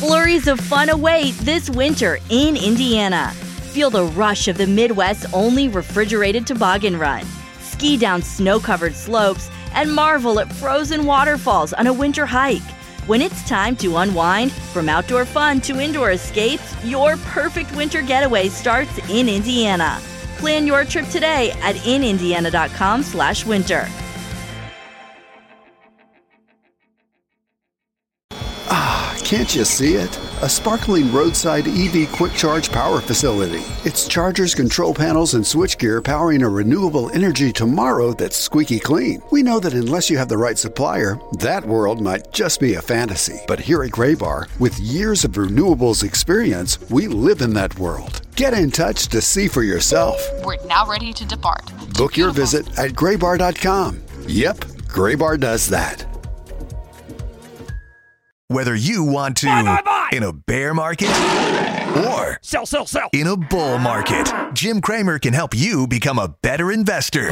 Flurries of fun await this winter in Indiana. Feel the rush of the Midwest's only refrigerated toboggan run. Ski down snow-covered slopes and marvel at frozen waterfalls on a winter hike. When it's time to unwind, from outdoor fun to indoor escapes, your perfect winter getaway starts in Indiana. Plan your trip today at inindiana.com/winter. Can't you see it? A sparkling roadside EV quick charge power facility. It's chargers, control panels, and switchgear powering a renewable energy tomorrow that's squeaky clean. We know that unless you have the right supplier, that world might just be a fantasy. But here at Graybar, with years of renewables experience, we live in that world. Get in touch to see for yourself. We're now ready to depart. Book your visit at graybar.com. Yep, Graybar does that. Whether you want to in a bear market or sell in a bull market, Jim Cramer can help you become a better investor.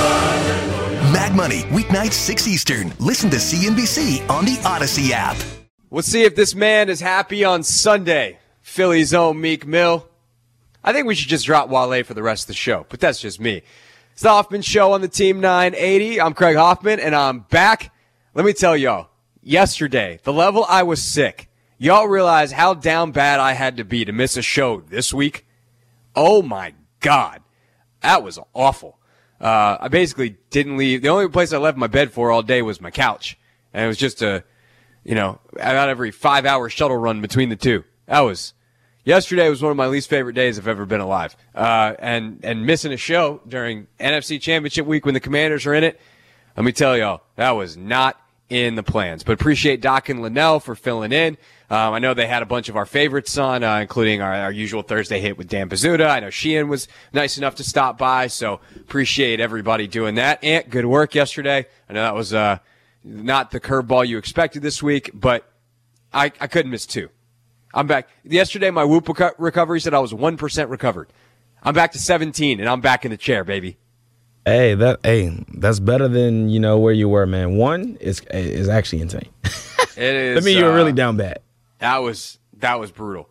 Mad Money, weeknights 6 Eastern. Listen to CNBC on the Odyssey app. Let's see if this man is happy on Sunday. Philly's own Meek Mill. I think we should just drop Wale for the rest of the show, but that's just me. It's the Hoffman Show on the Team 980. I'm Craig Hoffman, and I'm back. Let me tell y'all. Yesterday, the level I was sick. Y'all realize how down bad I had to be to miss a show this week? Oh my God. That was awful. I basically didn't leave. The only place I left my bed for all day was my couch. And it was just about every 5-hour shuttle run between the two. Yesterday was one of my least favorite days I've ever been alive. And missing a show during NFC Championship week when the Commanders are in it, let me tell y'all, that was not in the plans. But appreciate Doc and Linnell for filling in. I know they had a bunch of our favorites on, including our usual Thursday hit with Dan Pizzuta. I know Sheehan was nice enough to stop by, so appreciate everybody doing that. Ant, good work yesterday. I know that was not the curveball you expected this week, but I couldn't miss two. I'm back. Yesterday, my Whoop recovery said I was 1% recovered. I'm back to 17, and I'm back in the chair, baby. Hey, that's better than where you were, man. One is actually insane. It is. I mean, you were really down bad. That was brutal.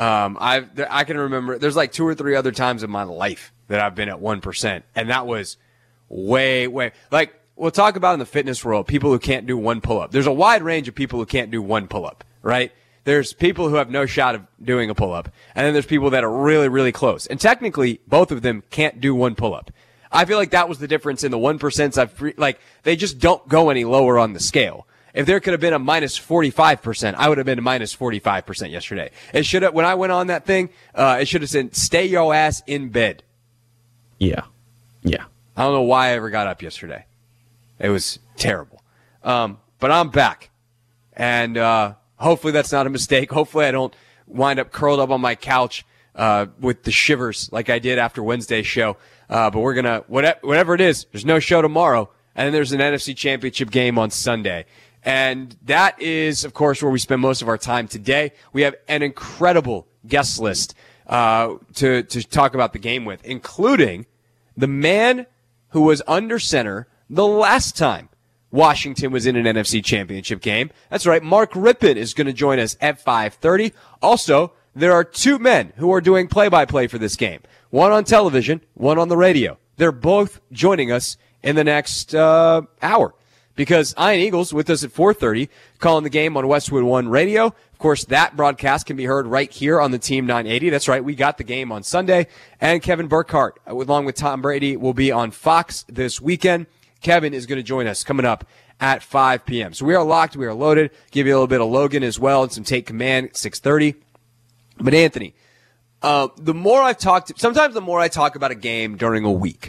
I can remember there's like 2 or 3 other times in my life that I've been at 1%, and that was way like we'll talk about in the fitness world. People who can't do one pull-up. There's a wide range of people who can't do one pull-up, right? There's people who have no shot of doing a pull-up, and then there's people that are really, really close. And technically, both of them can't do one pull-up. I feel like that was the difference in the 1%. They just don't go any lower on the scale. If there could have been a minus 45%, I would have been a minus 45% yesterday. It should have, when I went on that thing, it should have said, stay your ass in bed. Yeah. I don't know why I ever got up yesterday. It was terrible. But I'm back. And, hopefully that's not a mistake. Hopefully I don't wind up curled up on my couch, with the shivers like I did after Wednesday's show. But we're going to, whatever it is, there's no show tomorrow. And then there's an NFC Championship game on Sunday. And that is, of course, where we spend most of our time today. We have an incredible guest list to talk about the game with, including the man who was under center the last time Washington was in an NFC Championship game. That's right, Mark Rippon is going to join us at 5:30. Also, there are 2 men who are doing play-by-play for this game. One on television, one on the radio. They're both joining us in the next hour because Ian Eagles with us at 4:30, calling the game on Westwood One Radio. Of course, that broadcast can be heard right here on the Team 980. That's right, we got the game on Sunday. And Kevin Burkhardt, along with Tom Brady, will be on Fox this weekend. Kevin is going to join us coming up at 5 p.m. So we are locked, we are loaded. Give you a little bit of Logan as well and some Take Command at 6:30. But Anthony, sometimes the more I talk about a game during a week,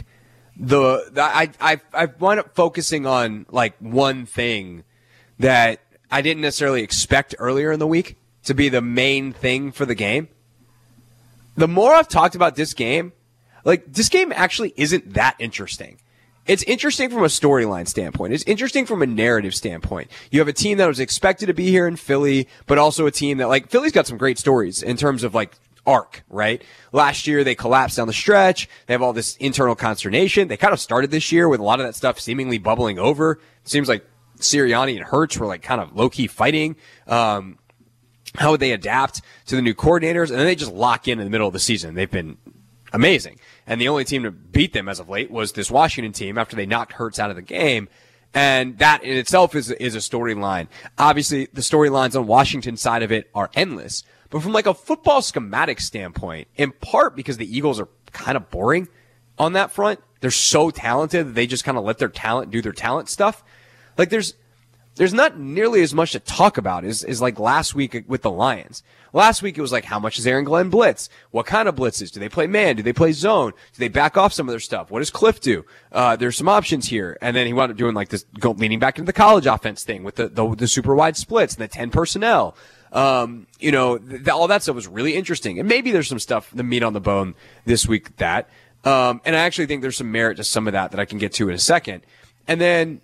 I wind up focusing on like one thing that I didn't necessarily expect earlier in the week to be the main thing for the game. The more I've talked about this game, like this game actually isn't that interesting. It's interesting from a storyline standpoint. It's interesting from a narrative standpoint. You have a team that was expected to be here in Philly, but also a team that, like, Philly's got some great stories in terms of, like, arc, right? Last year, they collapsed down the stretch. They have all this internal consternation. They kind of started this year with a lot of that stuff seemingly bubbling over. It seems like Sirianni and Hurts were, like, kind of low-key fighting. How would they adapt to the new coordinators? And then they just lock in the middle of the season. They've been amazing. And the only team to beat them as of late was this Washington team after they knocked Hurts out of the game. And that in itself is a storyline. Obviously, the storylines on Washington's side of it are endless. But from like a football schematic standpoint, in part because the Eagles are kind of boring on that front, they're so talented that they just kind of let their talent do their talent stuff. Like there's not nearly as much to talk about as like last week with the Lions. Last week it was like, how much is Aaron Glenn blitz? What kind of blitzes? Do they play man? Do they play zone? Do they back off some of their stuff? What does Cliff do? There's some options here. And then he wound up doing like this, leaning back into the college offense thing with the super wide splits and the 10 personnel. All that stuff was really interesting. And maybe there's some stuff, the meat on the bone this week that, and I actually think there's some merit to some of that I can get to in a second. And then,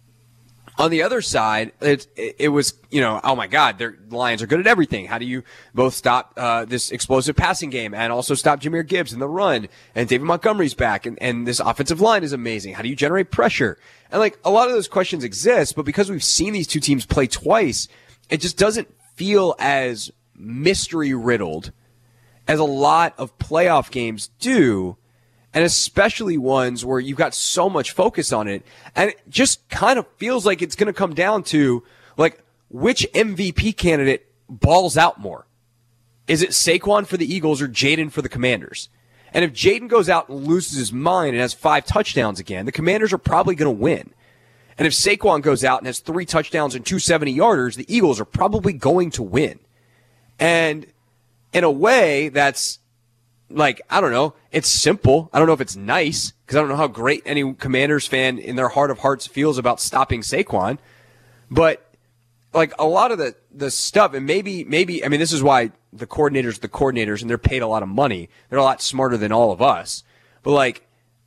on the other side, it was, oh my God, the Lions are good at everything. How do you both stop this explosive passing game and also stop Jahmyr Gibbs in the run? And David Montgomery's back, and this offensive line is amazing. How do you generate pressure? And like a lot of those questions exist, but because we've seen these two teams play twice, it just doesn't feel as mystery riddled as a lot of playoff games do. And especially ones where you've got so much focus on it. And it just kind of feels like it's going to come down to, like, which MVP candidate balls out more? Is it Saquon for the Eagles or Jaden for the Commanders? And if Jaden goes out and loses his mind and has 5 touchdowns again, the Commanders are probably going to win. And if Saquon goes out and has 3 touchdowns and 2 70-yarders, the Eagles are probably going to win. And in a way that's, like, I don't know, it's simple. I don't know if it's nice, because I don't know how great any Commanders fan in their heart of hearts feels about stopping Saquon. But, like, a lot of the stuff, and maybe, I mean, this is why the coordinators, and they're paid a lot of money. They're a lot smarter than all of us. But, like,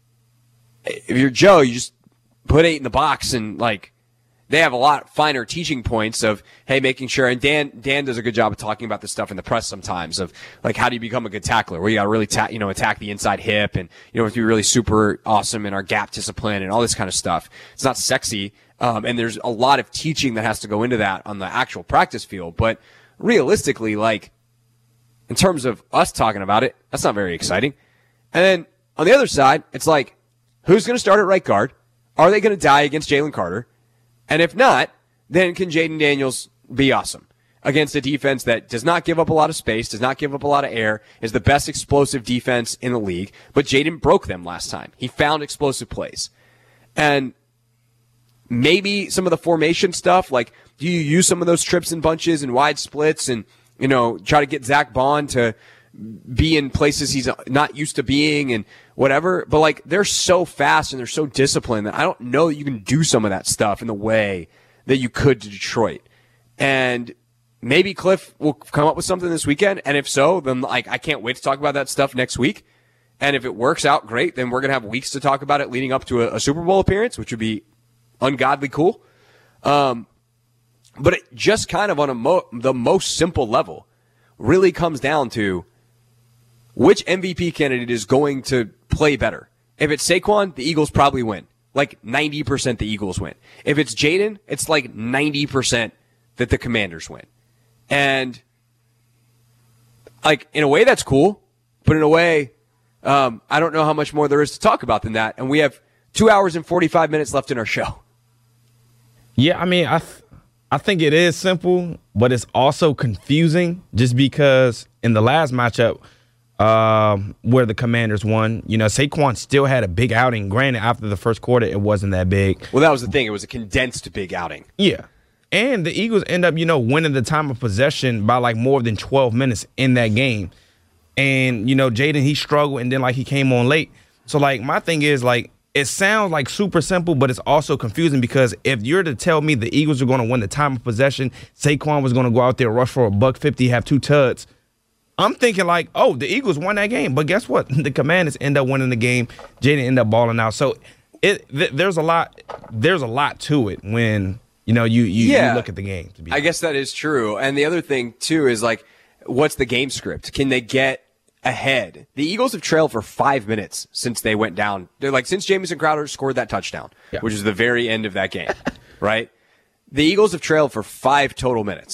if you're Joe, you just put 8 in the box and, like, they have a lot finer teaching points of, hey, making sure, and Dan does a good job of talking about this stuff in the press sometimes of, like, how do you become a good tackler? Where you got to really attack the inside hip, and, have to be really super awesome in our gap discipline and all this kind of stuff. It's not sexy. And there's a lot of teaching that has to go into that on the actual practice field. But realistically, like, in terms of us talking about it, that's not very exciting. And then on the other side, it's like, who's going to start at right guard? Are they going to die against Jalen Carter? And if not, then can Jaden Daniels be awesome against a defense that does not give up a lot of space, does not give up a lot of air, is the best explosive defense in the league, but Jaden broke them last time. He found explosive plays. And maybe some of the formation stuff, like, do you use some of those trips and bunches and wide splits and, try to get Zach Bond to be in places he's not used to being and whatever. But, like, they're so fast and they're so disciplined that I don't know that you can do some of that stuff in the way that you could to Detroit. And maybe Cliff will come up with something this weekend. And if so, then, like, I can't wait to talk about that stuff next week. And if it works out great, then we're going to have weeks to talk about it leading up to a Super Bowl appearance, which would be ungodly cool. But it just kind of on the most simple level really comes down to which MVP candidate is going to play better. If it's Saquon, the Eagles probably win. Like 90% the Eagles win. If it's Jaden, it's like 90% that the Commanders win. And, like, in a way that's cool, but in a way, I don't know how much more there is to talk about than that. And we have 2 hours and 45 minutes left in our show. Yeah, I mean, I think it is simple, but it's also confusing just because in the last matchup, where the Commanders won, Saquon still had a big outing. Granted, after the first quarter, it wasn't that big. Well, that was the thing. It was a condensed big outing. Yeah. And the Eagles end up, winning the time of possession by, like, more than 12 minutes in that game. And, Jaden, he struggled, and then, like, he came on late. So, like, my thing is, like, it sounds like super simple, but it's also confusing because if you're to tell me the Eagles are going to win the time of possession, Saquon was going to go out there, rush for $150, have 2 tuds, I'm thinking like, oh, the Eagles won that game. But guess what? The Commanders end up winning the game. Jaden end up balling out. So there's a lot to it when you look at the game. I guess that is true. And the other thing too is like, what's the game script? Can they get ahead? The Eagles have trailed for 5 minutes since they went down. They're like, since Jamison Crowder scored that touchdown, which is the very end of that game, right? The Eagles have trailed for 5 total minutes.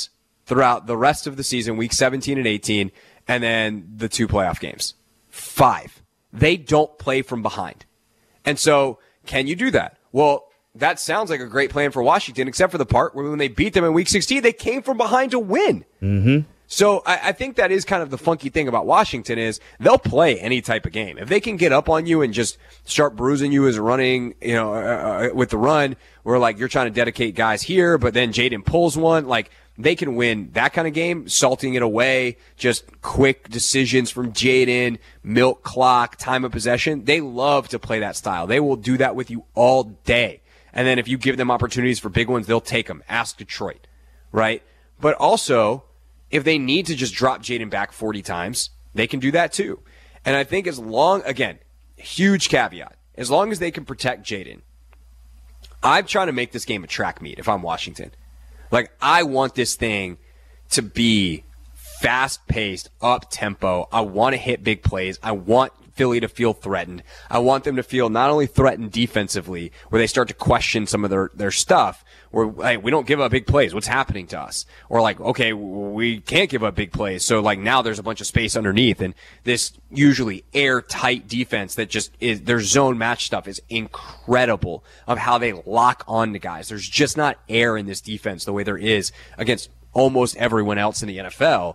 throughout the rest of the season, week 17 and 18, and then the 2 playoff games. 5. They don't play from behind. And so, can you do that? Well, that sounds like a great plan for Washington, except for the part where when they beat them in week 16, they came from behind to win. Mm-hmm. So I think that is kind of the funky thing about Washington is they'll play any type of game. If they can get up on you and just start bruising you as running, with the run, where like you're trying to dedicate guys here, but then Jaden pulls one, like they can win that kind of game, salting it away, just quick decisions from Jaden, milk clock, time of possession. They love to play that style. They will do that with you all day. And then if you give them opportunities for big ones, they'll take them. Ask Detroit, right? But also, if they need to just drop Jaden back 40 times, they can do that too. And I think as long, again, huge caveat, as long as they can protect Jaden, I'm trying to make this game a track meet if I'm Washington. Like, I want this thing to be fast-paced, up-tempo. I want to hit big plays. I want Philly to feel threatened. I want them to feel not only threatened defensively, where they start to question some of their stuff, where hey, we don't give up big plays. What's happening to us? Or like, okay, we can't give up big plays. So like now there's a bunch of space underneath, and this usually airtight defense that just is their zone match stuff is incredible of how they lock on to guys. There's just not air in this defense the way there is against almost everyone else in the NFL.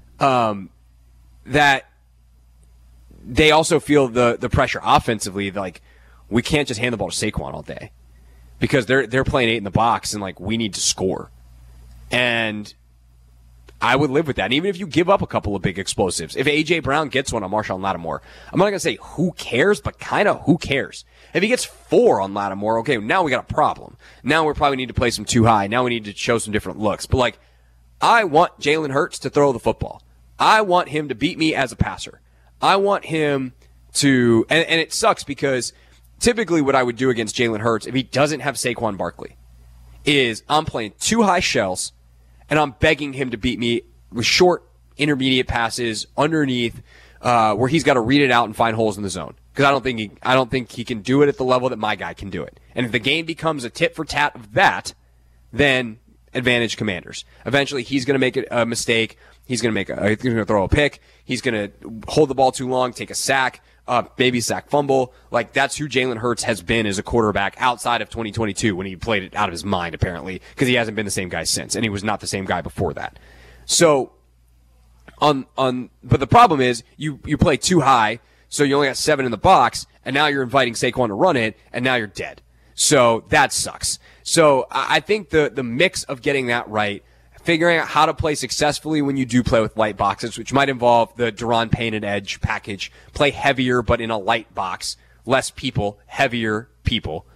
That they also feel the pressure offensively. Like, we can't just hand the ball to Saquon all day because they're playing 8 in the box and like we need to score. And I would live with that. And even if you give up a couple of big explosives, if A.J. Brown gets one on Marshawn Lattimore, I'm not going to say who cares, but kind of who cares. If he gets 4 on Lattimore, okay, now we got a problem. Now we probably need to play some too high. Now we need to show some different looks. But like, I want Jalen Hurts to throw the football. I want him to beat me as a passer. I want him to, and it sucks because typically what I would do against Jalen Hurts if he doesn't have Saquon Barkley is I'm playing 2 high shells and I'm begging him to beat me with short, intermediate passes underneath, where he's got to read it out and find holes in the zone. Because I don't think he can do it at the level that my guy can do it. And if the game becomes a tit for tat of that, then advantage Commanders. Eventually, he's going to make a mistake. He's going to throw a pick. He's going to hold the ball too long, take a sack, maybe sack fumble. Like, that's who Jalen Hurts has been as a quarterback outside of 2022 when he played it out of his mind, apparently, because he hasn't been the same guy since, and he was not the same guy before that. So, but the problem is you play too high, so you only got 7 in the box, and now you're inviting Saquon to run it, and now you're dead. So that sucks. So I think the mix of getting that right, figuring out how to play successfully when you do play with light boxes, which might involve the Daron Payne and edge package, play heavier but in a light box, less people, heavier people,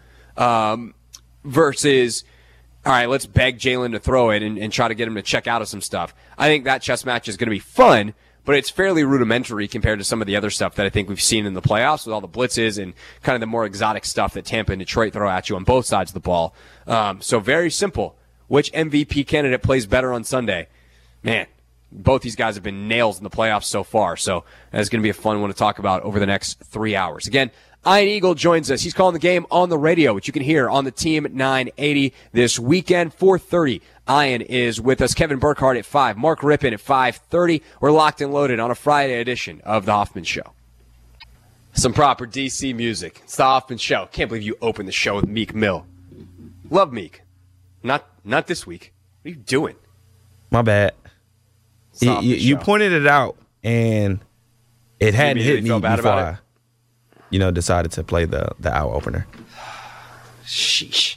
versus, all right, let's beg Jalen to throw it and try to get him to check out of some stuff. I think that chess match is going to be fun, but it's fairly rudimentary compared to some of the other stuff that I think we've seen in the playoffs with all the blitzes and kind of the more exotic stuff that Tampa and Detroit throw at you on both sides of the ball. So very simple. Which MVP candidate plays better on Sunday? Man, both these guys have been nails in the playoffs so far. So that's going to be a fun one to talk about over the next 3 hours. Again, Ian Eagle joins us. He's calling the game on the radio, which you can hear on the Team 980 this weekend, 4:30. Ian is with us. Kevin Burkhardt at 5. Mark Rippon at 5:30. We're locked and loaded on a Friday edition of The Hoffman Show. Some proper DC music. It's The Hoffman Show. Can't believe you opened the show with Meek Mill. Love Meek. Not this week. What are you doing? My bad. You pointed it out, and it hadn't hit me before I decided to play the hour opener. Sheesh.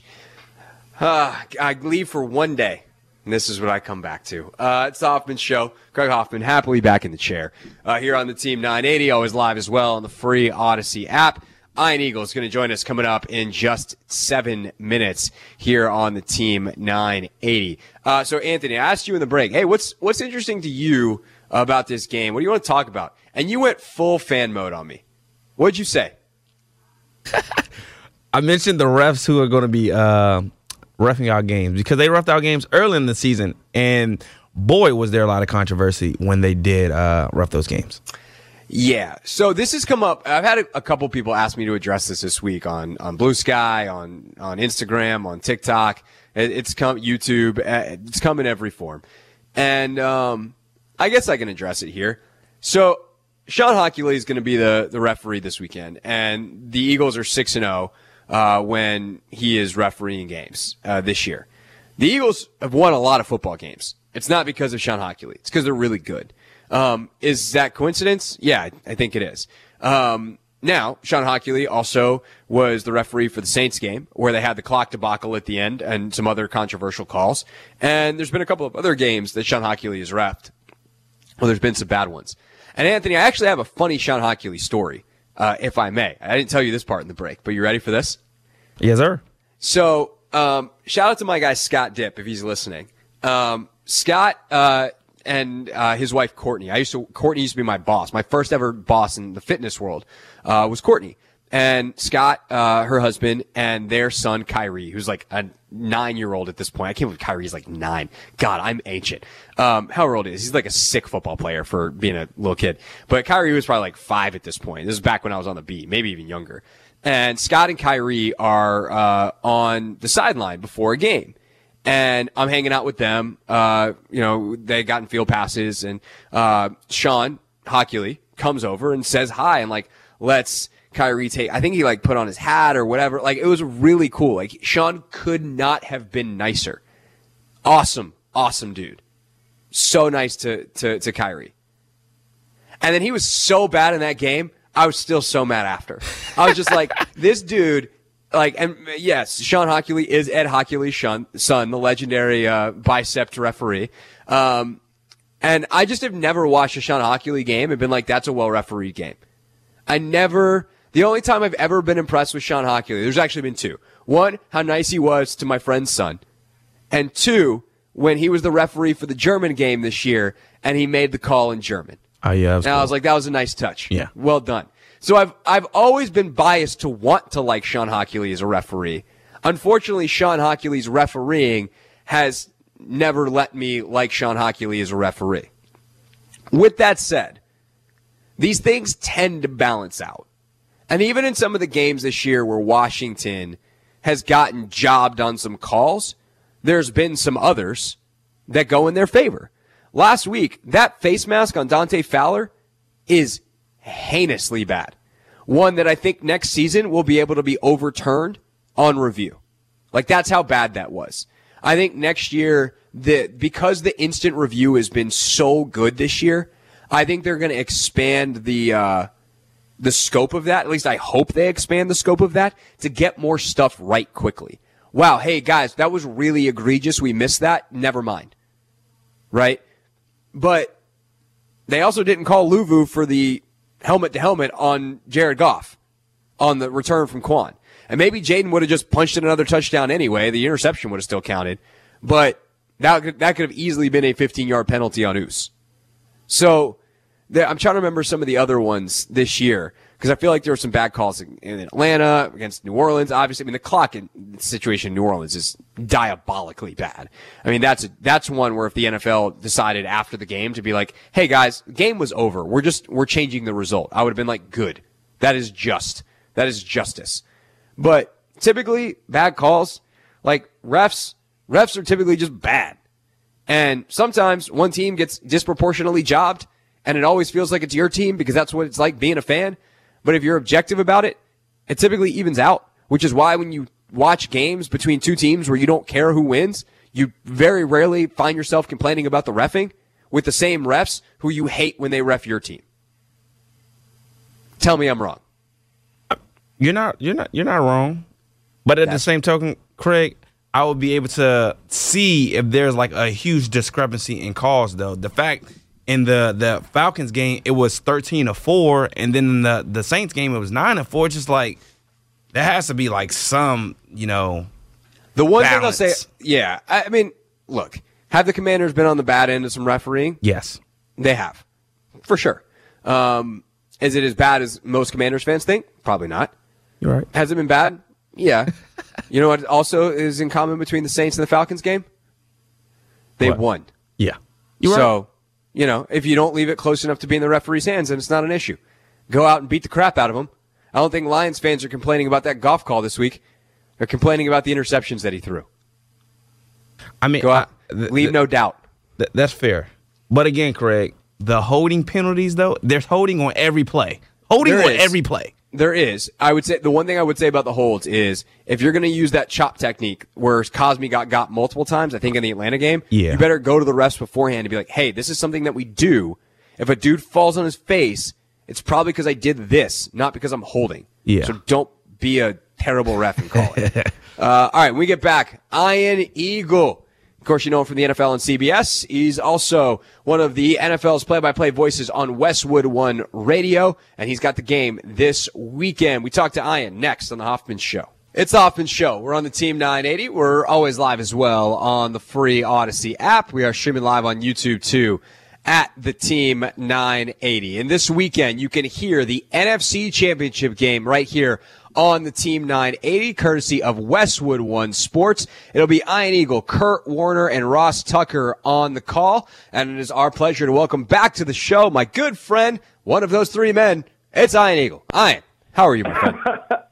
I leave for one day, and this is what I come back to. It's the Hoffman Show. Craig Hoffman, happily back in the chair. Here on the Team 980, always live as well on the free Odyssey app. Ian Eagle is going to join us coming up in just 7 minutes here on the Team 980. So, Anthony, I asked you in the break, hey, what's interesting to you about this game? What do you want to talk about? And you went full fan mode on me. What'd you say? I mentioned the refs who are going to be reffing our games because they reffed our games early in the season, and boy, was there a lot of controversy when they did ref those games. Yeah. So this has come up. I've had a couple people ask me to address this week on Blue Sky, on Instagram, on TikTok. It's come YouTube. It's come in every form. And I guess I can address it here. So Sean Hochuli is going to be the referee this weekend, and the Eagles are 6-0 when he is refereeing games this year. The Eagles have won a lot of football games. It's not because of Sean Hochuli. It's because they're really good. Is that coincidence? Yeah, I think it is. Now, Sean Hochuli also was the referee for the Saints game where they had the clock debacle at the end and some other controversial calls. And there's been a couple of other games that Sean Hochuli has reffed. Well, there's been some bad ones. And Anthony, I actually have a funny Sean Hochuli story, if I may. I didn't tell you this part in the break, but you ready for this? Yes, sir. So, shout out to my guy Scott Dipp if he's listening. Scott and his wife Courtney. Courtney used to be my boss. My first ever boss in the fitness world was Courtney. And Scott, her husband, and their son Kyrie, who's like a 9-year-old at this point. I can't believe Kyrie's like 9. God, I'm ancient. However old he is. He's like a sick football player for being a little kid. But Kyrie was probably like 5 at this point. This is back when I was on the beat, maybe even younger. And Scott and Kyrie are on the sideline before a game. And I'm hanging out with them. They gotten field passes, and Sean Hochuli comes over and says hi and like lets Kyrie take. I think he like put on his hat or whatever. Like it was really cool. Like Sean could not have been nicer. Awesome dude. So nice to Kyrie. And then he was so bad in that game. I was still so mad after. I was just like, this dude. Like, and yes, Sean Hochuli is Ed Hochuli's son, the legendary bicep referee. And I just have never watched a Sean Hochuli game and been like, that's a well-refereed game. The only time I've ever been impressed with Sean Hochuli, there's actually been 2. 1, how nice he was to my friend's son. And 2, when he was the referee for the German game this year and he made the call in German. Oh, yeah. And I was like, that was a nice touch. Yeah. Well done. So I've always been biased to want to like Sean Hochuli as a referee. Unfortunately, Sean Hochuli's refereeing has never let me like Sean Hochuli as a referee. With that said, these things tend to balance out. And even in some of the games this year where Washington has gotten jobbed on some calls, there's been some others that go in their favor. Last week, that face mask on Dante Fowler is heinously bad. One that I think next season will be able to be overturned on review. Like that's how bad that was. I think next year, because the instant review has been so good this year, I think they're going to expand the scope of that. At least I hope they expand the scope of that to get more stuff right quickly. Wow, hey guys, that was really egregious. We missed that. Never mind. Right? But they also didn't call Luvu for the helmet-to-helmet on Jared Goff on the return from Quan. And maybe Jaden would have just punched in another touchdown anyway. The interception would have still counted. But that could have easily been a 15-yard penalty on Oos. So I'm trying to remember some of the other ones this year because I feel like there were some bad calls in Atlanta against New Orleans. Obviously, I mean, the clock situation in New Orleans is diabolically bad. I mean, that's one where if the NFL decided after the game to be like, hey guys, the game was over. We're changing the result. I would have been like, good. That is just. That is justice. But typically, bad calls, like refs are typically just bad. And sometimes one team gets disproportionately jobbed, and it always feels like it's your team because that's what it's like being a fan. But if you're objective about it, it typically evens out, which is why when you watch games between two teams where you don't care who wins, you very rarely find yourself complaining about the reffing with the same refs who you hate when they ref your team. Tell me I'm wrong. You're not wrong. But at the same token, Craig, I would be able to see if there's like a huge discrepancy in calls though. The fact in the Falcons game, it was 13-4, and then in the Saints game, it was 9-4. Just like there has to be like some, the one balance. thing I'll say, yeah. I mean, look, have the Commanders been on the bad end of some refereeing? Yes, they have, for sure. Is it as bad as most Commanders fans think? Probably not. You're right. Has it been bad? Yeah. You know what also is in common between the Saints and the Falcons game? They won. Yeah. So, if you don't leave it close enough to be in the referee's hands, then it's not an issue. Go out and beat the crap out of them. I don't think Lions fans are complaining about that golf call this week. They're complaining about the interceptions that he threw. I mean, go out, leave no doubt. That's fair. But again, Craig, the holding penalties, though, there's holding on every play. Every play. There is. I would say the one thing I would say about the holds is if you're going to use that chop technique where Cosme got multiple times, I think in the Atlanta game, you better go to the refs beforehand and be like, hey, this is something that we do. If a dude falls on his face, it's probably because I did this, not because I'm holding. Yeah. So don't be a terrible ref and call it. All right, when we get back, Ian Eagle. Of course, you know him from the NFL on CBS. He's also one of the NFL's play-by-play voices on Westwood One Radio, and he's got the game this weekend. We talk to Ian next on the Hoffman Show. It's the Hoffman Show. We're on the Team 980. We're always live as well on the free Odyssey app. We are streaming live on YouTube, too, at the Team 980. And this weekend, you can hear the NFC Championship game right here on the Team 980, courtesy of Westwood One Sports. It'll be Ian Eagle, Kurt Warner, and Ross Tucker on the call. And it is our pleasure to welcome back to the show my good friend, one of those three men. It's Ian Eagle. Ian, how are you, my friend?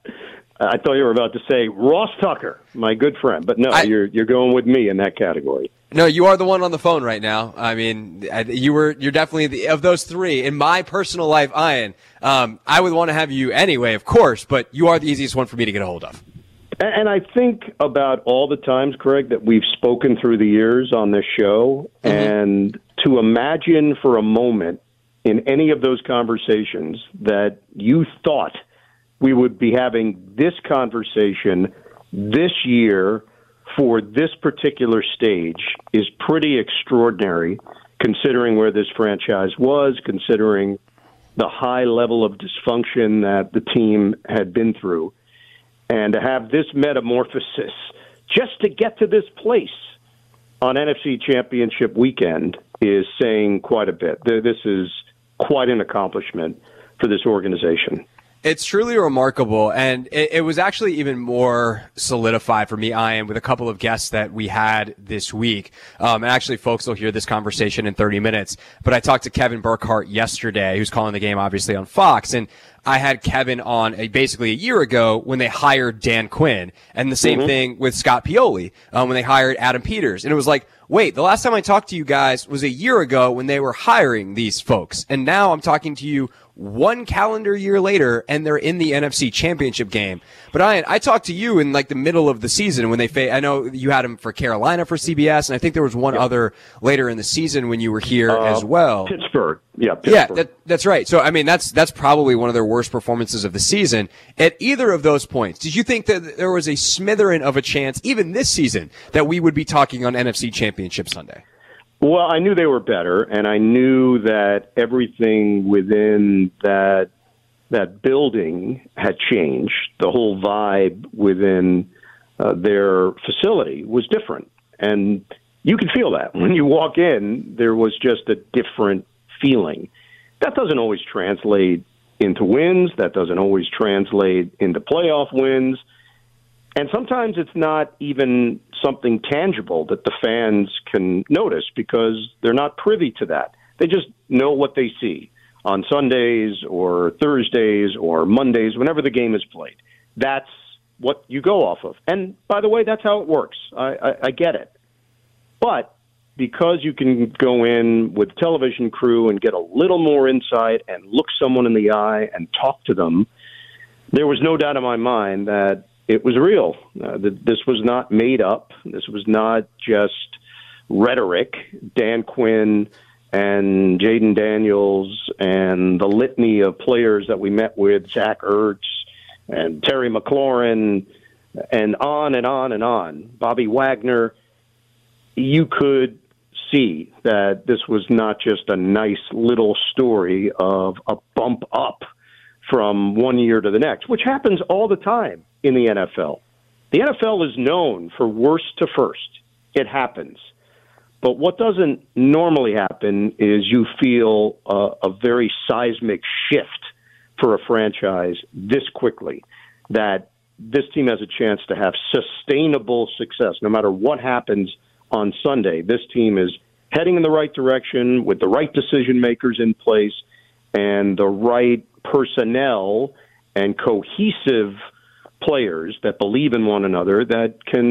I thought you were about to say Ross Tucker, my good friend. But no, you're going with me in that category. No, you are the one on the phone right now. I mean, you're definitely of those three. In my personal life, Ian, I would want to have you anyway, of course, but you are the easiest one for me to get a hold of. And I think about all the times, Craig, that we've spoken through the years on this show, and to imagine for a moment in any of those conversations that you thought we would be having this conversation this year for this particular stage is pretty extraordinary, considering where this franchise was, considering the high level of dysfunction that the team had been through. And to have this metamorphosis just to get to this place on NFC Championship weekend is saying quite a bit. This is quite an accomplishment for this organization. It's truly remarkable, and it was actually even more solidified for me, Ian, with a couple of guests that we had this week. And actually, folks will hear this conversation in 30 minutes. But I talked to Kevin Burkhardt yesterday, who's calling the game, obviously, on Fox. And I had Kevin on basically a year ago when they hired Dan Quinn. And the same thing with Scott Pioli when they hired Adam Peters. And it was like, wait, the last time I talked to you guys was a year ago when they were hiring these folks. And now I'm talking to you one calendar year later, and they're in the NFC Championship game. But Ian, I talked to you in like the middle of the season when they I know you had him for Carolina for CBS, and I think there was one other later in the season when you were here as well. Pittsburgh. Yeah, Pittsburgh. Yeah, that's right. So, I mean, that's probably one of their worst performances of the season. At either of those points, did you think that there was a smattering of a chance, even this season, that we would be talking on NFC Championship Sunday? Well, I knew they were better, and I knew that everything within that building had changed. The whole vibe within their facility was different, and you could feel that. When you walk in, there was just a different feeling. That doesn't always translate into wins. That doesn't always translate into playoff wins. And sometimes it's not even something tangible that the fans can notice because they're not privy to that. They just know what they see on Sundays or Thursdays or Mondays, whenever the game is played. That's what you go off of. And by the way, that's how it works. I get it. But because you can go in with the television crew and get a little more insight and look someone in the eye and talk to them, there was no doubt in my mind that it was real. This was not made up. This was not just rhetoric. Dan Quinn and Jaden Daniels and the litany of players that we met with, Zach Ertz and Terry McLaurin, and on and on and on, Bobby Wagner, you could see that this was not just a nice little story of a bump up from one year to the next, which happens all the time in the NFL. The NFL is known for worst to first. It happens. But what doesn't normally happen is you feel a very seismic shift for a franchise this quickly, that this team has a chance to have sustainable success. No matter what happens on Sunday, this team is heading in the right direction with the right decision makers in place and the right personnel and cohesive players that believe in one another that can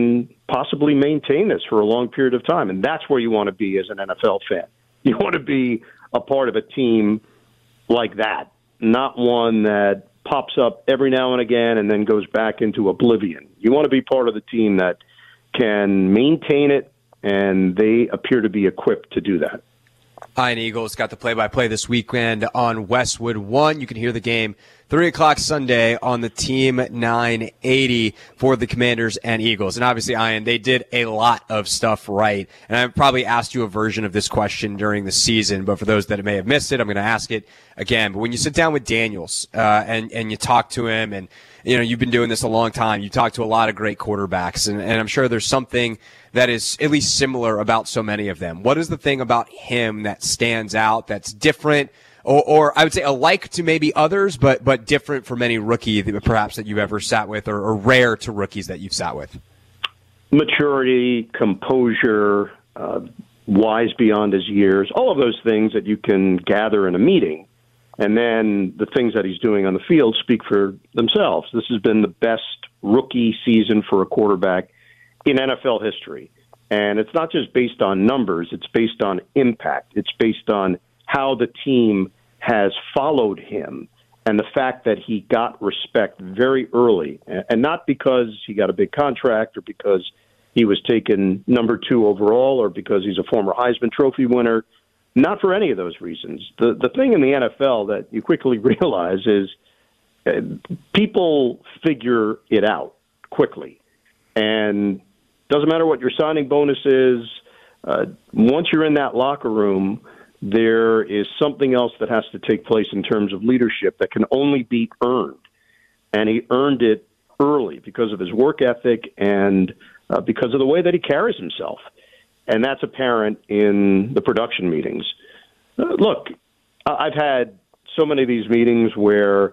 possibly maintain this for a long period of time. And that's where you want to be as an NFL fan. You want to be a part of a team like that, not one that pops up every now and again and then goes back into oblivion. You want to be part of the team that can maintain it, and they appear to be equipped to do that. Ian Eagles got the play-by-play this weekend on Westwood One. You can hear the game 3 o'clock Sunday on the Team 980 for the Commanders and Eagles. And obviously, Ian, they did a lot of stuff right. And I've probably asked you a version of this question during the season, but for those that may have missed it, I'm going to ask it again. But when you sit down with Daniels and you talk to him, and you've been doing this a long time, you talk to a lot of great quarterbacks, and I'm sure there's something that is at least similar about so many of them. What is the thing about him that stands out, that's different, or I would say alike to maybe others, but different for many rookie perhaps that you've ever sat with, or rare to rookies that you've sat with? Maturity, composure, wise beyond his years, all of those things that you can gather in a meeting. And then the things that he's doing on the field speak for themselves. This has been the best rookie season for a quarterback in NFL history. And it's not just based on numbers, it's based on impact. It's based on how the team has followed him and the fact that he got respect very early. And not because he got a big contract or because he was taken number 2 overall or because he's a former Heisman Trophy winner. Not for any of those reasons. The thing in the NFL that you quickly realize is people figure it out quickly. And doesn't matter what your signing bonus is. Once you're in that locker room, there is something else that has to take place in terms of leadership that can only be earned. And he earned it early because of his work ethic and because of the way that he carries himself. And that's apparent in the production meetings. Look, I've had so many of these meetings where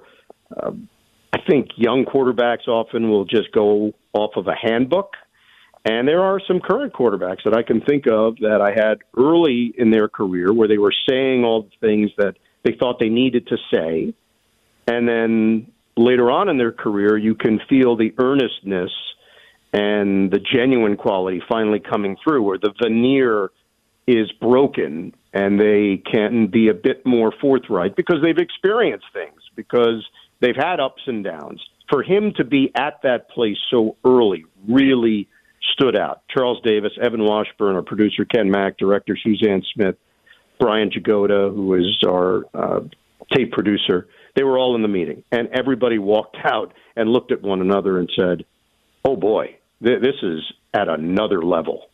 I think young quarterbacks often will just go off of a handbook. And there are some current quarterbacks that I can think of that I had early in their career where they were saying all the things that they thought they needed to say. And then later on in their career, you can feel the earnestness and the genuine quality finally coming through, where the veneer is broken and they can be a bit more forthright because they've experienced things, because they've had ups and downs. For him to be at that place so early really stood out. Charles Davis, Evan Washburn, our producer Ken Mack, director Suzanne Smith, Brian Jagoda, who is our tape producer, they were all in the meeting. And everybody walked out and looked at one another and said, oh boy, this is at another level.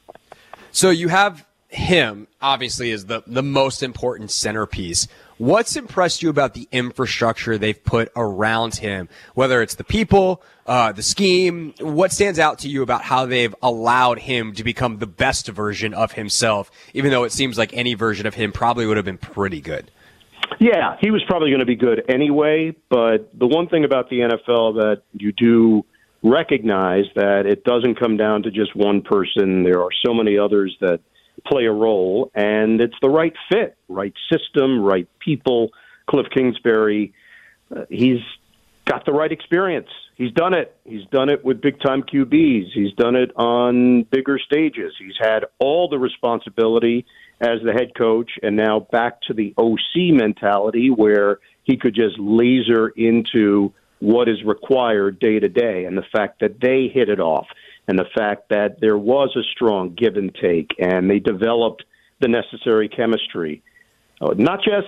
So you have him, obviously, as the most important centerpiece. What's impressed you about the infrastructure they've put around him, whether it's the people, the scheme? What stands out to you about how they've allowed him to become the best version of himself, even though it seems like any version of him probably would have been pretty good? Yeah, he was probably going to be good anyway, but the one thing about the NFL that you do recognize that it doesn't come down to just one person. There are so many others that play a role, and it's the right fit, right system, right people. Cliff Kingsbury, he's got the right experience. He's done it. He's done it with big-time QBs. He's done it on bigger stages. He's had all the responsibility as the head coach, and now back to the OC mentality where he could just laser into what is required day to day, and the fact that they hit it off, and the fact that there was a strong give and take, and they developed the necessary chemistry, not just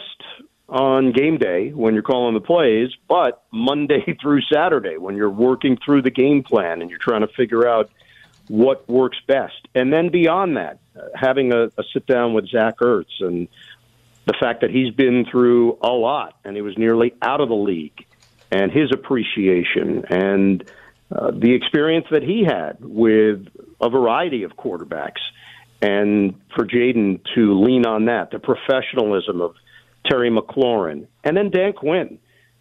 on game day when you're calling the plays, but Monday through Saturday when you're working through the game plan and you're trying to figure out what works best. And then beyond that, having a sit down with Zach Ertz and the fact that he's been through a lot and he was nearly out of the league, and his appreciation and the experience that he had with a variety of quarterbacks. And for Jayden to lean on that, the professionalism of Terry McLaurin, and then Dan Quinn.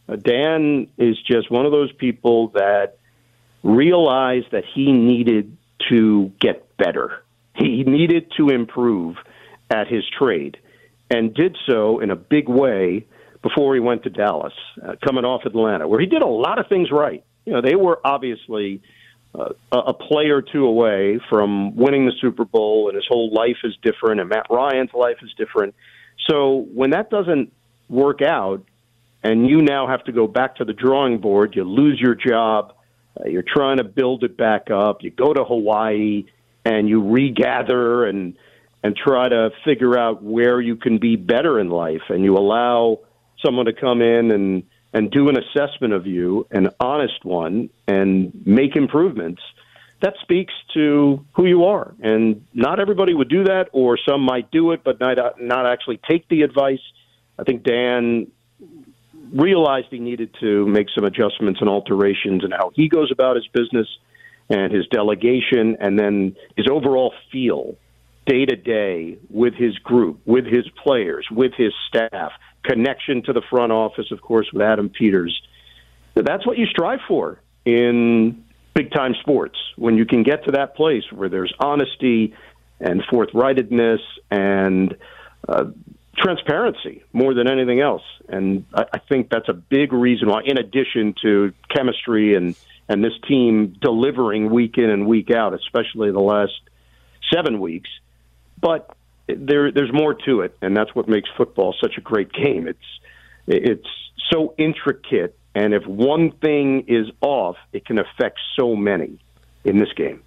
Dan is just one of those people that realized that he needed to get better. He needed to improve at his trade and did so in a big way before he went to Dallas, coming off Atlanta, where he did a lot of things right. You know, they were obviously a play or two away from winning the Super Bowl, and his whole life is different, and Matt Ryan's life is different. So when that doesn't work out, and you now have to go back to the drawing board, you lose your job, you're trying to build it back up, you go to Hawaii, and you regather and try to figure out where you can be better in life, and you allow someone to come in and do an assessment of you, an honest one, and make improvements, that speaks to who you are. And not everybody would do that, or some might do it but not actually take the advice. I think Dan realized he needed to make some adjustments and alterations in how he goes about his business and his delegation, and then his overall feel day to day with his group, with his players, with his staff, connection to the front office, of course, with Adam Peters. That's what you strive for in big-time sports, when you can get to that place where there's honesty and forthrightedness and transparency more than anything else. And I think that's a big reason why, in addition to chemistry and this team delivering week in and week out, especially the last 7 weeks, but there's more to it, and that's what makes football such a great game. It's so intricate, and if one thing is off, it can affect so many in this game.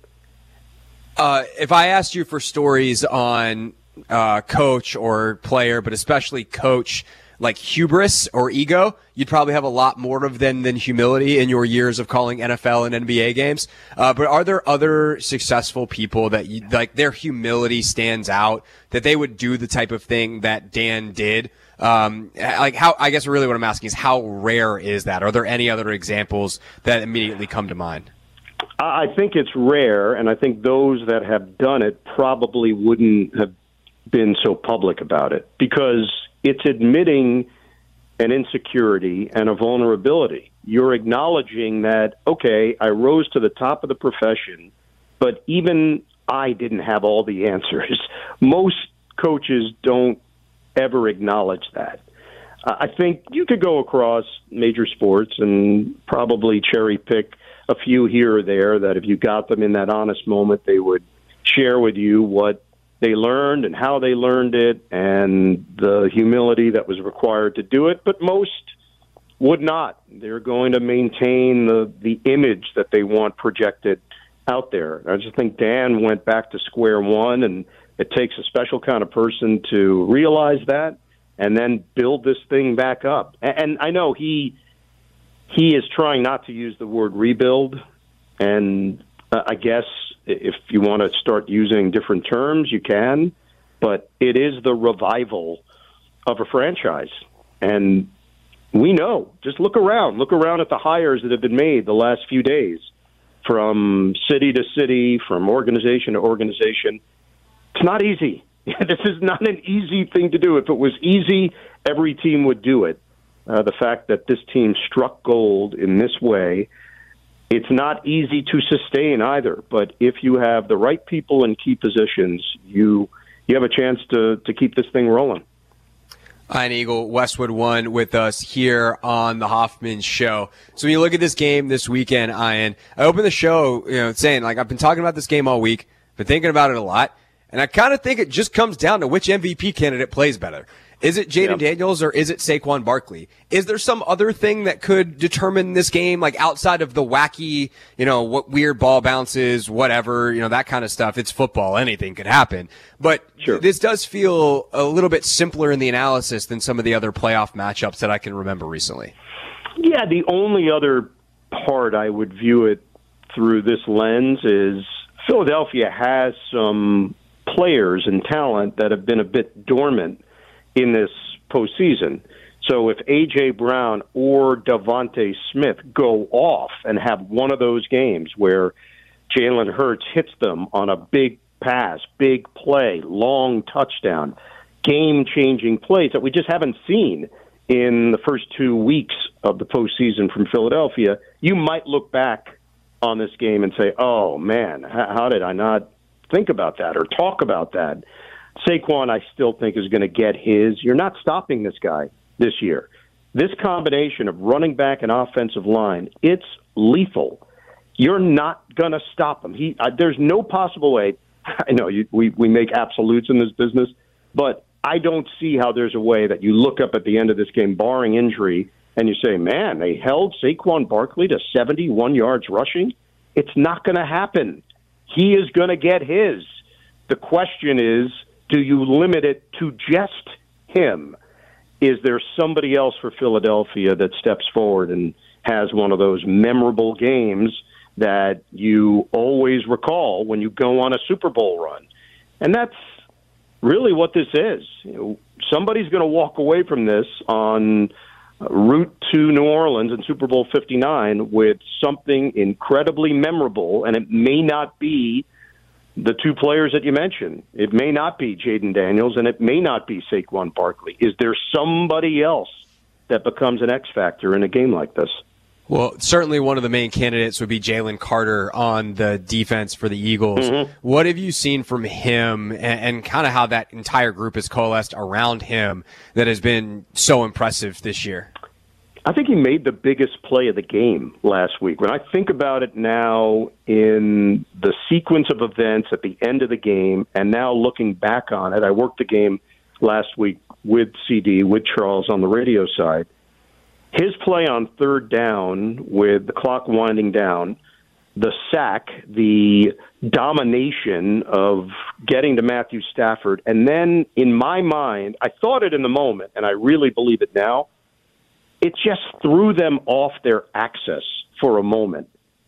If I asked you for stories on coach or player, but especially coach, like hubris or ego, you'd probably have a lot more of them than humility in your years of calling NFL and NBA games. But are there other successful people that you, like, their humility stands out, that they would do the type of thing that Dan did? Like, how, I guess really what I'm asking is, how rare is that? Are there any other examples that immediately come to mind? I think it's rare, and I think those that have done it probably wouldn't have been so public about it, because it's admitting an insecurity and a vulnerability. You're acknowledging that, okay, I rose to the top of the profession, but even I didn't have all the answers. Most coaches don't ever acknowledge that. I think you could go across major sports and probably cherry pick a few here or there that if you got them in that honest moment, they would share with you what they learned and how they learned it and the humility that was required to do it. But most would not. They're going to maintain the image that they want projected out there. I just think Dan went back to square one, and it takes a special kind of person to realize that and then build this thing back up. And I know he is trying not to use the word rebuild, and I guess if you want to start using different terms, you can, but it is the revival of a franchise. And we know, just look around at the hires that have been made the last few days, from city to city, from organization to organization. It's not easy. This is not an easy thing to do. If it was easy, every team would do it. The fact that this team struck gold in this way, it's not easy to sustain either. But if you have the right people in key positions, you have a chance to keep this thing rolling. Ian Eagle, Westwood One, with us here on the Hoffman Show. So when you look at this game this weekend, Ian, I opened the show, saying, like, I've been talking about this game all week, been thinking about it a lot, and I kind of think it just comes down to which MVP candidate plays better. Is it Jaden Daniels or is it Saquon Barkley? Is there some other thing that could determine this game, like outside of the wacky, what weird ball bounces, whatever, that kind of stuff? It's football. Anything could happen. But sure, this does feel a little bit simpler in the analysis than some of the other playoff matchups that I can remember recently. Yeah, the only other part I would view it through this lens is Philadelphia has some players and talent that have been a bit dormant in this postseason. So if A.J. Brown or Devontae Smith go off and have one of those games where Jalen Hurts hits them on a big pass, big play, long touchdown, game-changing plays that we just haven't seen in the first 2 weeks of the postseason from Philadelphia, you might look back on this game and say, oh, man, how did I not think about that or talk about that? Saquon, I still think, is going to get his. You're not stopping this guy this year. This combination of running back and offensive line, it's lethal. you're not going to stop him. There's no possible way. I know we make absolutes in this business, but I don't see how there's a way that you look up at the end of this game, barring injury, and you say, man, they held Saquon Barkley to 71 yards rushing. It's not going to happen. He is going to get his. The question is, do you limit it to just him? Is there somebody else for Philadelphia that steps forward and has one of those memorable games that you always recall when you go on a Super Bowl run? And that's really what this is. Somebody's going to walk away from this on route to New Orleans in Super Bowl 59 with something incredibly memorable, and it may not be the two players that you mentioned. It may not be Jaden Daniels, and it may not be Saquon Barkley. Is there somebody else that becomes an X factor in a game like this? Well, certainly one of the main candidates would be Jalen Carter on the defense for the Eagles. Mm-hmm. What have you seen from him and kind of how that entire group has coalesced around him that has been so impressive this year? I think he made the biggest play of the game last week. When I think about it now in the sequence of events at the end of the game and now looking back on it, I worked the game last week with CD, with Charles on the radio side. His play on third down with the clock winding down, the sack, the domination of getting to Matthew Stafford, and then in my mind, I thought it in the moment, and I really believe it now, it just threw them off their axis for a moment.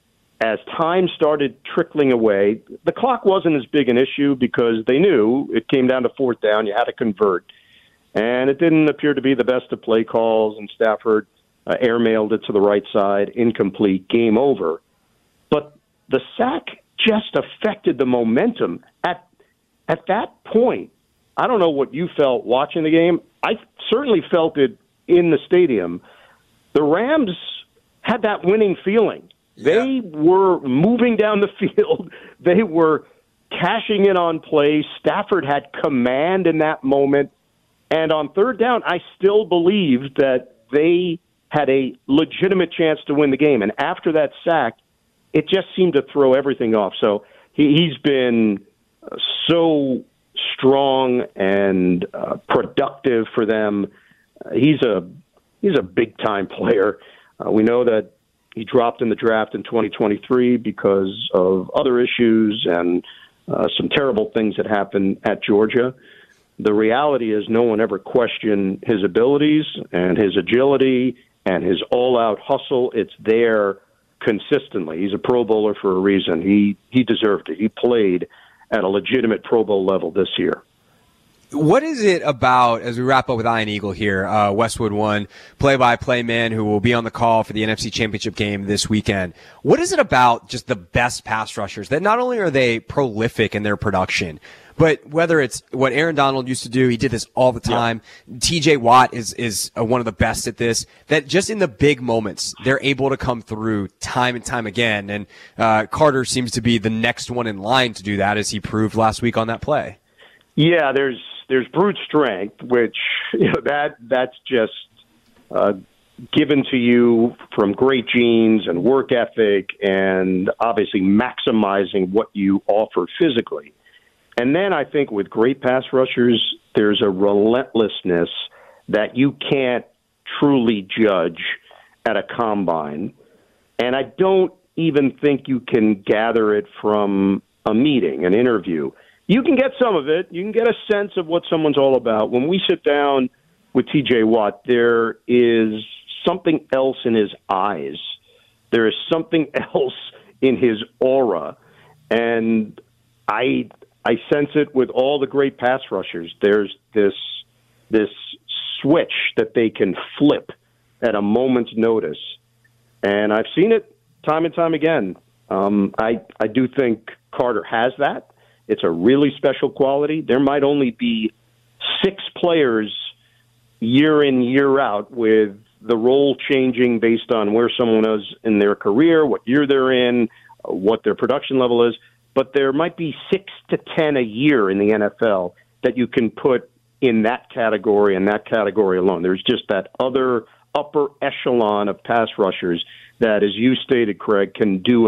As time started trickling away, the clock wasn't as big an issue because they knew it came down to fourth down, you had to convert. And it didn't appear to be the best of play calls, and Stafford airmailed it to the right side, incomplete, game over. But the sack just affected the momentum. At that point, I don't know what you felt watching the game. I certainly felt it in the stadium. The Rams had that winning feeling. They were moving down the field. They were cashing in on plays. Stafford had command in that moment. And on third down, I still believe that they had a legitimate chance to win the game. And after that sack, it just seemed to throw everything off. So he's been so strong and productive for them. He's a big-time player. We know that he dropped in the draft in 2023 because of other issues and some terrible things that happened at Georgia. The reality is no one ever questioned his abilities and his agility and his all-out hustle. It's there consistently. He's a Pro Bowler for a reason. He deserved it. He played at a legitimate Pro Bowl level this year. What is it about, as we wrap up with Ian Eagle here, Westwood One, play-by-play man who will be on the call for the NFC Championship game this weekend. What is it about just the best pass rushers that not only are they prolific in their production, but whether it's what Aaron Donald used to do, he did this all the time. Yeah. TJ Watt is one of the best at this, that just in the big moments, they're able to come through time and time again. And Carter seems to be the next one in line to do that, as he proved last week on that play. Yeah, there's brute strength, which that's just given to you from great genes and work ethic and obviously maximizing what you offer physically. And then I think with great pass rushers, there's a relentlessness that you can't truly judge at a combine. And I don't even think you can gather it from a meeting, an interview. You can get some of it. You can get a sense of what someone's all about. When we sit down with TJ Watt, there is something else in his eyes. There is something else in his aura. And I sense it with all the great pass rushers. There's this switch that they can flip at a moment's notice. And I've seen it time and time again. I do think Carter has that. It's a really special quality. There might only be 6 players year in, year out with the role changing based on where someone is in their career, what year they're in, what their production level is. But there might be 6 to 10 a year in the NFL that you can put in that category and that category alone. There's just that other upper echelon of pass rushers that, as you stated, Craig, can do it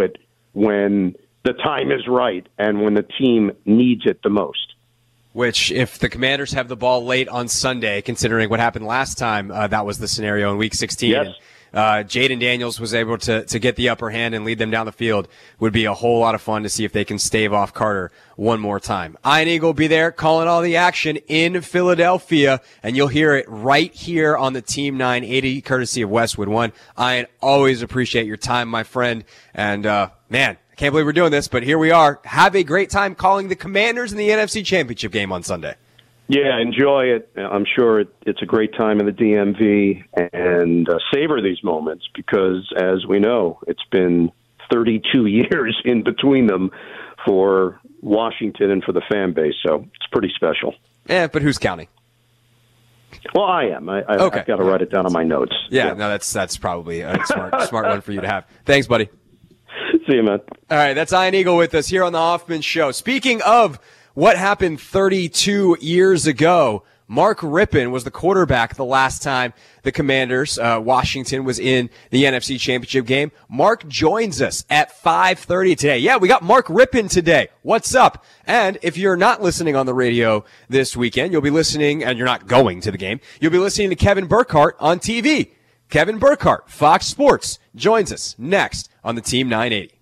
when the time is right and when the team needs it the most. Which, if the Commanders have the ball late on Sunday, considering what happened last time, that was the scenario in Week 16. Yes. Jaden Daniels was able to get the upper hand and lead them down the field. Would be a whole lot of fun to see if they can stave off Carter one more time. Ian Eagle will be there calling all the action in Philadelphia, and you'll hear it right here on the Team 980, courtesy of Westwood One. Ian, always appreciate your time, my friend. And, man, I can't believe we're doing this, but here we are. Have a great time calling the Commanders in the NFC Championship game on Sunday. Yeah, enjoy it. I'm sure it's a great time in the DMV, and savor these moments because, as we know, it's been 32 years in between them for Washington and for the fan base, so it's pretty special. Yeah, but who's counting? Well, I am. Okay. I've got to write it down on my notes. Yeah, no, that's probably a smart one for you to have. Thanks, buddy. See you, man. All right, that's Ian Eagle with us here on the Hoffman Show. Speaking of what happened 32 years ago, Mark Rypien was the quarterback the last time the Commanders, Washington, was in the NFC Championship game. Mark joins us at 5:30 today. Yeah, we got Mark Rypien today. What's up? And if you're not listening on the radio this weekend, you'll be listening, and you're not going to the game, you'll be listening to Kevin Burkhardt on TV. Kevin Burkhardt, Fox Sports, joins us next on the Team 980.